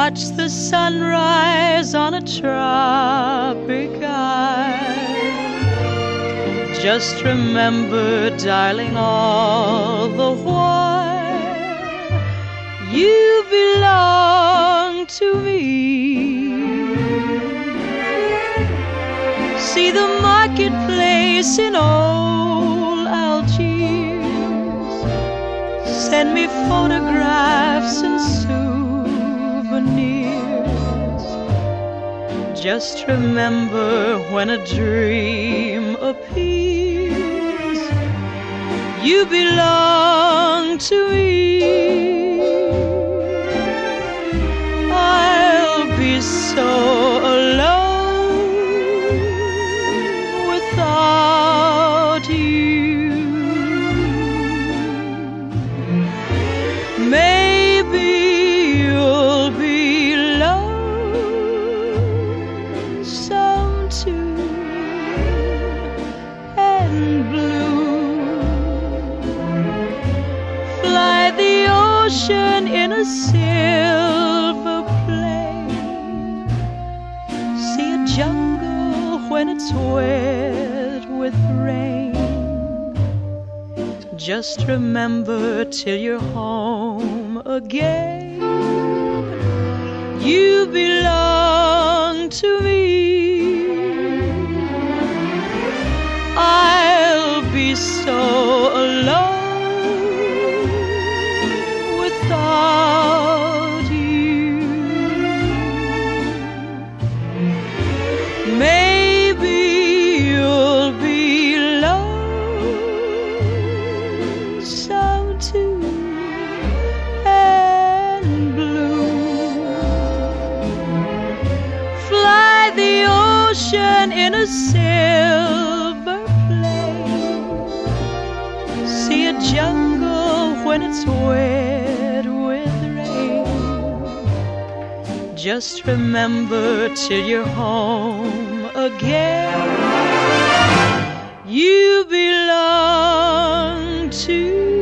watch the sunrise on a tropic isle. Just remember, darling, all the while you belong to me. See the marketplace in old Algiers. Send me photographs and souvenirs. Just remember, when a dream appears, you belong to me. I'll be so alone without you. Maybe you'll be lonesome too, and blue. Fly the ocean in a silver plane. See a jungle when it's wet with rain. Just remember, till you're home again, you belong to me. I'll be so alone without you. Maybe you'll be lonesome too, and blue. Fly the ocean in a silver plane. See a jungle when it's wet with rain. Just remember, till you're home again, you belong to